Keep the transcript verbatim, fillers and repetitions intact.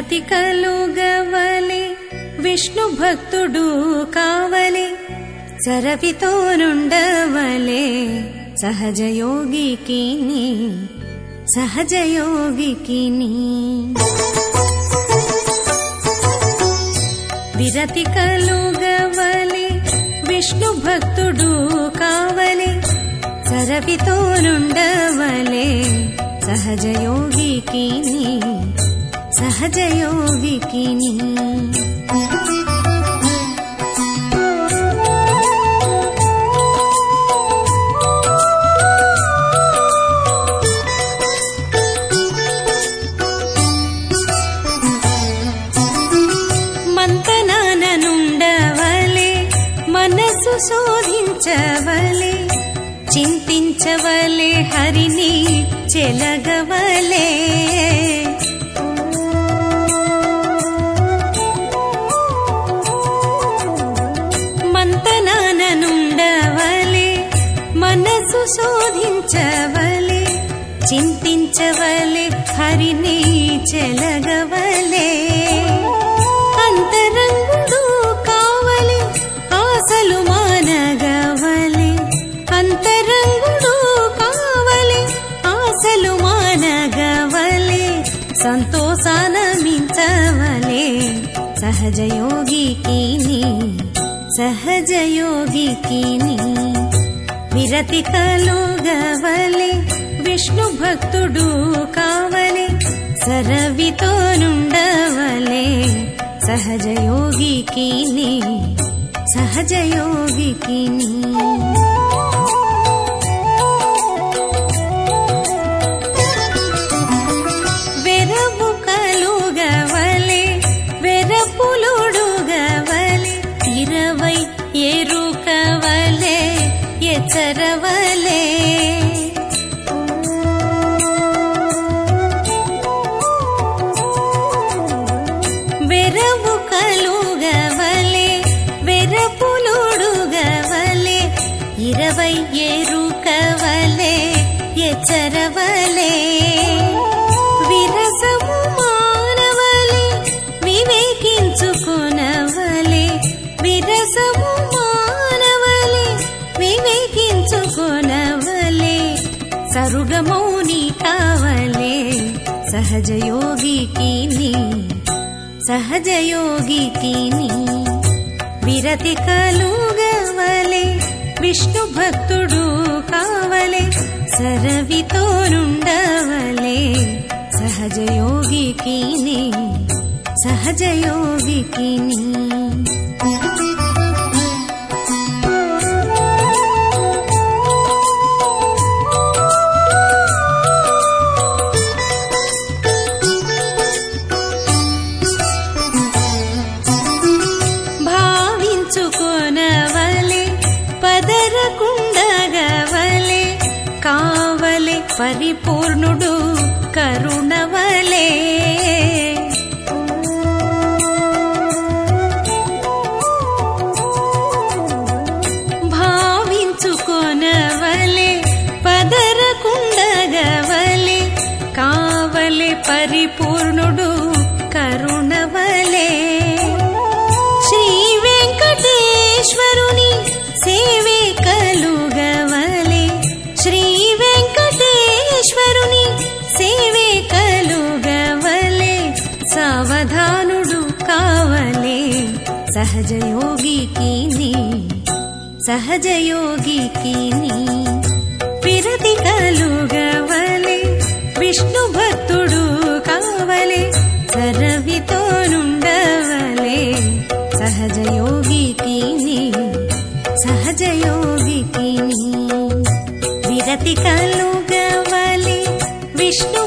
విరతి కలుగవలె విష్ణు భక్తుడు కావలె సరవితో నుండవలె సహజయోగికిని సహజయోగికిని విరతి కలుగవలె విష్ణు భక్తుడు కావలె సరవితో నుండవలె సహజయోగికిని సహజయోగికిని మంతనానుండవలె మనసు శోధించవలె చింతించవలె హరిని చెలగవలె మంతనానుండవలె మనసు శోధించవలె చింతించవలె హరిని చెలగవలె అంతరంగుడు కావలె ఆశలు మానగవలె అంతరంగుడు కావలె ఆశలు మానగవలె సంతోషాన మించవలె సహజయోగికిని సహజయోగికిని విరతి కలుగవలె విష్ణు భక్తుడు కావలె సరవితో నుండవలె సహజయోగికిని సహజయోగికిని వెరపు కలుగవలె వెరపులుడుగవలె ఇరవై ఎరుకవలె ఎచ్చరవలె వెరవు కలుగవలె వెరపులుడుగవలె ఇరవై ఎరుకవలె ఎచ్చరవలె విరసము మానవలె వివేకించుకొనవలె విరసము మానవలె వివేకించుకొనవలె సరుగమౌని కావలె సహజయోగికిని సహజయోగికిని విరతి కలుగవలె విష్ణు భక్తుడు కావలె సరవితో నుండవలె సహజయోగికిని సహజయోగికిని భావించుకొనవలె పదరకుండగవలె కావలె పరిపూర్ణుడు కరుణవలె భావించుకొనవలె పదరకుండగవలె కావలె పరిపూర్ణుడు కరుణవలె శ్రీ వెంకటేశ్వరుని సేవే కలుగవలె శ్రీ వెంకటేశ్వరుని సేవే కలుగవలె సావధానుడు కావలె సహజయోగికిని సహజయోగికిని విరతి కలుగవలె విష్ణు భక్తుడు కావలె సరవితో నుండవలె సహజయోగికిని సహజయోగికిని విరతి కలుగవలె విష్ణు